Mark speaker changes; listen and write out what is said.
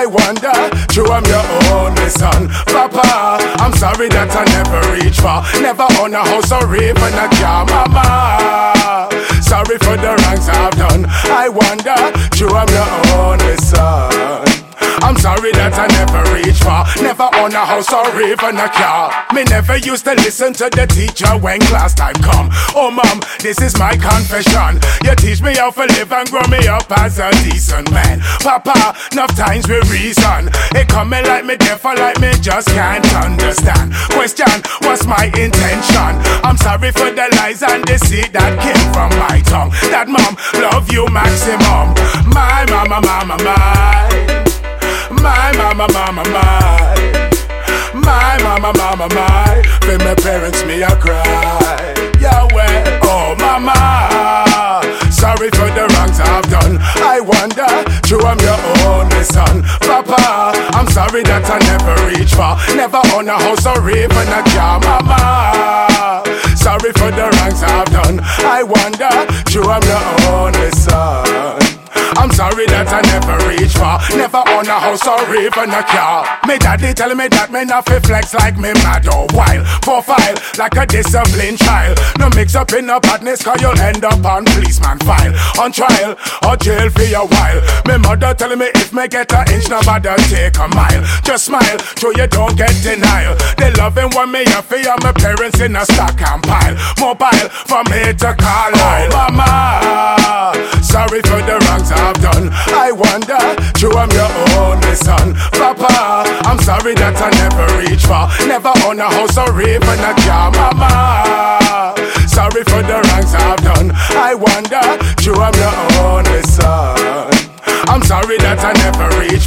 Speaker 1: wonder, true I'm your only son. Papa, I'm sorry that I never reach far. Never own a house or even a car. Mama, sorry for the wrongs I've done. I wonder, true I'm your only son. I'm sorry that I never reach far. Never own a house or even a car. Me never used to listen to the teacher when class time come. Oh mom, this is my confession. You teach me how to live and grow me up as a decent man. Papa, enough times we reason. It coming like me deaf or like me just can't understand. Question, what's my intention? I'm sorry for the lies and deceit that came from my tongue. That mom, love you maximum. My mama, mama, my. My mama, mama, my. My mama, mama, my. For my parents, me a cry. Yahweh, oh mama, sorry for the wrongs I've done. I wonder, true I'm your only son. Papa, I'm sorry that I never reach far. Never own a house or even a car. Mama, sorry for the wrongs I've done. I wonder, true I'm your only son. I'm sorry that I never reach far. Never own a house or even a car. Me daddy tell me that me not fi flex like me mad or wild. Profile like a disciplined child. No mix up in a badness cause you'll end up on policeman file. On trial or jail for a while. Me mother telling me if me get an inch nobody take a mile. Just smile so you don't get denial. They loving when me a fear my parents in a stock and pile. Mobile from here to Carlisle. Oh mama, sorry for the wrongs I've done. I wonder, true I'm your only son. Papa, I'm sorry that I never reach far. Never own a house or even a car. Mama, sorry for the wrongs I've done. I wonder, true I'm your only son. I'm sorry that I never reach